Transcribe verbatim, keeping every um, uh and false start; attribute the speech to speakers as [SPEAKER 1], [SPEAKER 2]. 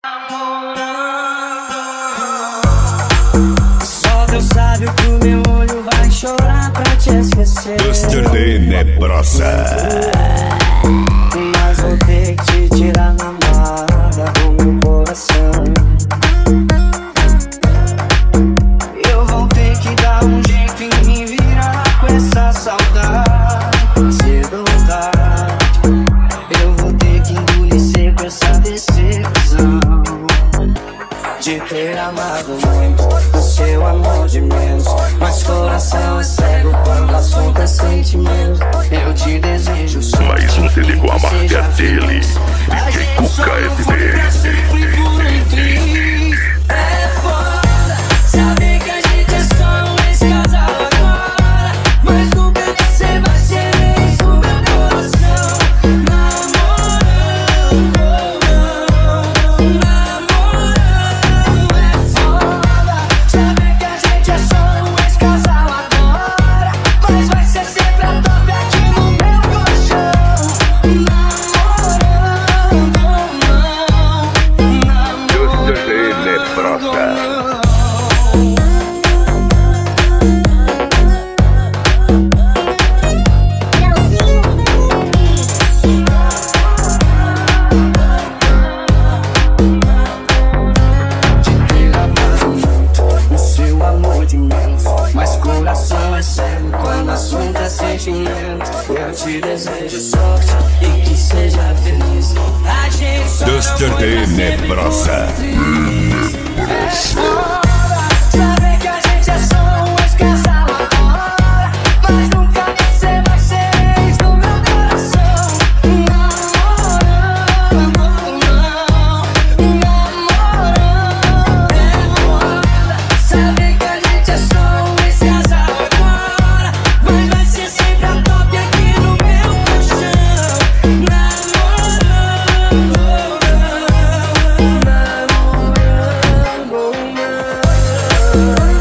[SPEAKER 1] Só Deus sabe o que o meu olho vai chorar pra te esquecer.
[SPEAKER 2] mister Tenebrosa.
[SPEAKER 1] Mas vou ter que te tirar na marra do meu coração. Eu vou ter que dar um jeito em me virar com essa saudade, cedo ou tarde. Eu vou ter que engolir seco essa decepção de ter amado muito, o seu amor de menos. Mas coração é cego quando o assunto é sentimento. Eu te desejo só
[SPEAKER 2] Mais um C D com a marca dele, D J Cuca F D.
[SPEAKER 1] É foda saber que a gente é só um ex-casal agora, mas nunca você vai ser ex no meu coração. Namorando, namorando. É foda saber que a gente é só um ex-casal agora, mas vai ser sempre a top aqui no meu colchão. Namorando,
[SPEAKER 2] mister Tenebrosa.
[SPEAKER 1] Mas coração é cego quando o assunto é sentimento. Eu te desejo sorte e que seja feliz. A gente só
[SPEAKER 2] mister
[SPEAKER 1] não foi pra sempre
[SPEAKER 2] Tenebrosa.
[SPEAKER 1] feliz. É foda saber que a gente é só um ex-casal agora, mas nunca você vai ser ex no meu coração. Namorando, namorando. É foda saber que a gente é só um ex-casal agora, mas vai ser sempre a top aqui no meu colchão. Namorando, namorando.